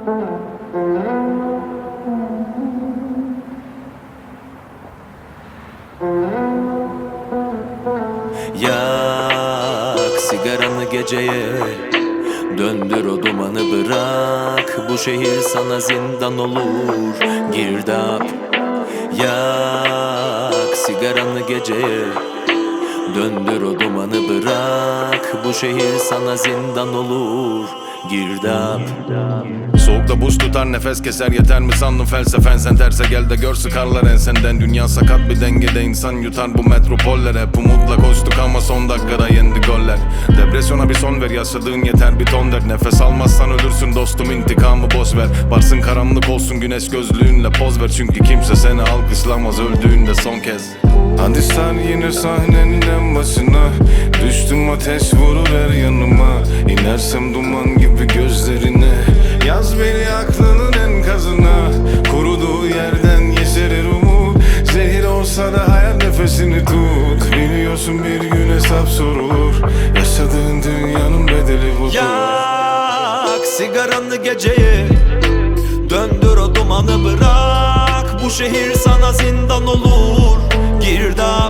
Yak sigaranı geceye, döndür o dumanı bırak. Bu şehir sana zindan olur, girdap. Yak sigaranı geceye, döndür o dumanı bırak. Bu şehir sana zindan olur, girdap. Soğukta buz tutar, nefes keser, yeter mi sandın felsefen? Sen terse gel de gör, sıkarlar ensenden. Dünya sakat bir dengede, insan yutar bu metropoller. Hep umutla koştuk ama son dakikada yendi goller. Depresyona bir son ver, yaşadığın yeter bir ton der. Nefes almazsan ölürsün dostum, intikamı boş ver. Varsın karanlık olsun, güneş gözlüğünle poz ver. Çünkü kimse seni alkışlamaz öldüğünde son kez. Hadi sar yine sahnenin en başına, düştüm ateş vuruver yanıma. İnersem duman gibi gözlerine, yaz beni aklının enkazına. Kuruduğu yerden yeşerir umut, zehir olsa da hayal nefesini tut. Biliyorsun bir gün hesap sorulur, yaşadığın dünyanın bedeli budur. Yak sigaranı geceye, döndür o dumanı bırak. Bu şehir sana zindan olur, girdap.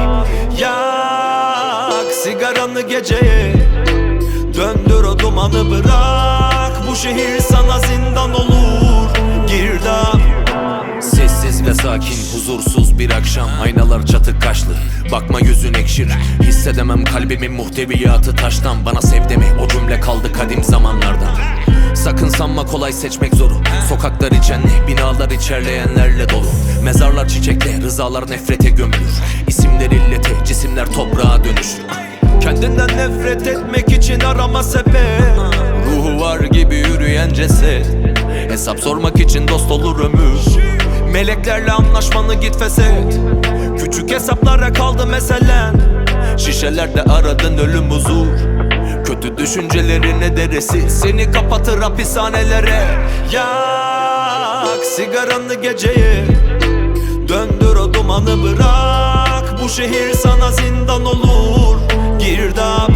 Yak sigaranı geceye, döndür o dumanı bırak. Bu şehir sana zindan olur, girdap. Sessiz ve sakin, huzursuz bir akşam. Aynalar çatık kaşlı, bakma yüzün ekşir. Hissedemem kalbimin muhteviyatı taştan. Bana sev deme, o cümle kaldı kadim zamanlardan. Sakın sanma kolay seçmek zoru. Sokaklar içenli, binalar içerleyenlerle dolu. Mezarlar çiçekle, rızalar nefrete gömülür. İsimler illete, cisimler toprağa dönüşür. Kendinden nefret etmek için arama sebep. Ruhu var gibi yürüyen ceset, hesap sormak için dost olur ömür. Meleklerle anlaşmanı git feshet, küçük hesaplara kaldı meselen. Şişelerde aradın ölüm huzur, kötü düşüncelerin ederesi seni kapatır hapishanelere. Yak sigaranı geceye, döndür o dumanı bırak. Bu şehir sana zindan olur, girdap.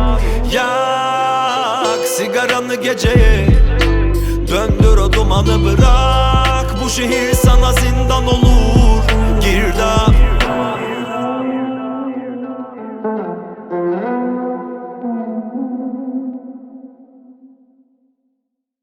Yak sigaranı geceye, döndür o dumanı bırak. Bu şehir sana zindan olur.